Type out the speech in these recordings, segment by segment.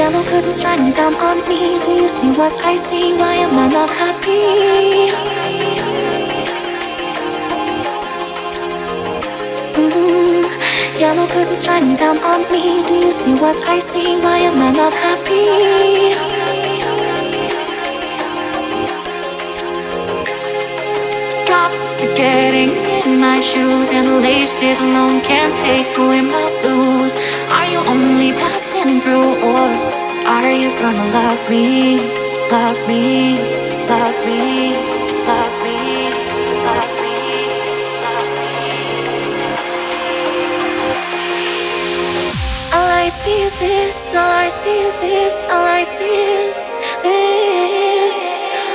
Yellow curtains shining down on me. Do you see what I see? Why am I not happy? Yellow curtains shining down on me. Do you see what I see? Why am I not happy? Drops are getting in my shoes, and the laces alone can't take away my blues. Are you only passing through, or are you gonna love me? Love me, love me, love me, love me, love me. All I see is this, all I see is this, all I see is this.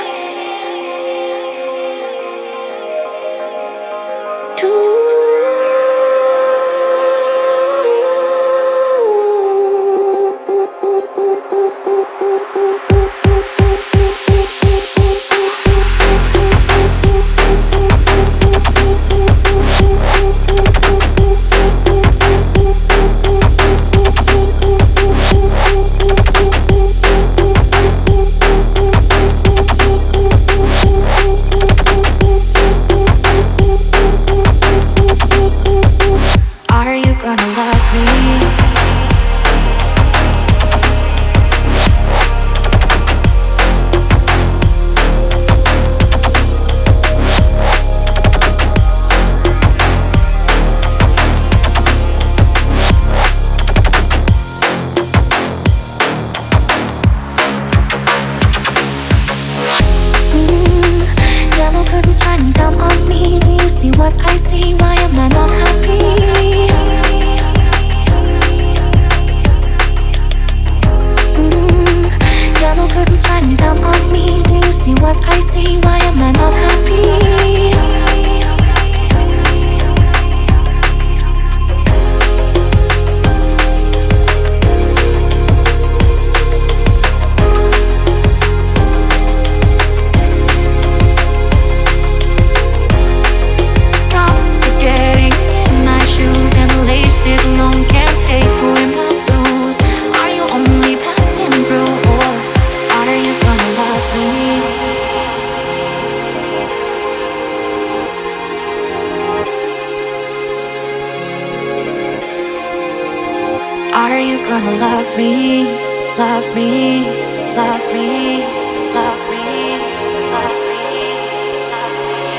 Are you gonna love me? Love me, love me, love me, love me, love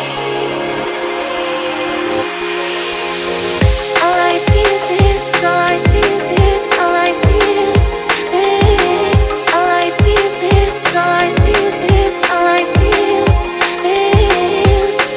me. All I see is this, all I see is this, all I see is this. All I see is this, all I see is this, all I see is this.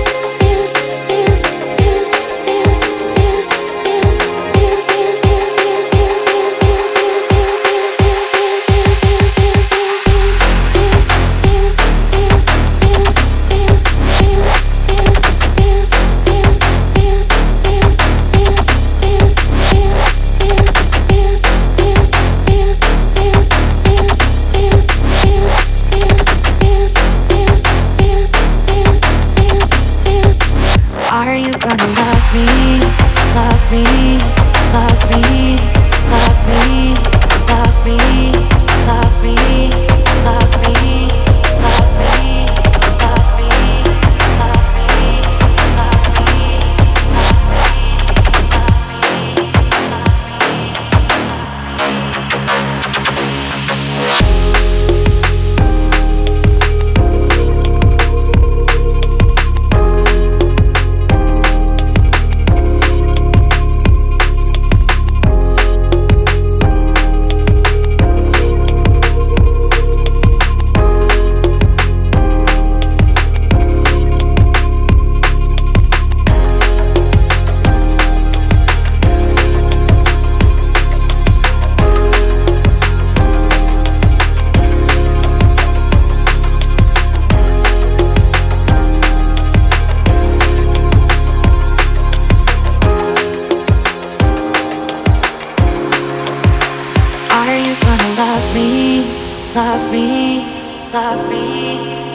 Are you gonna love me? Love me, love me, love me, love me, love me, love me, love me, love me, love me, love me, Are you gonna love me, love me, love me?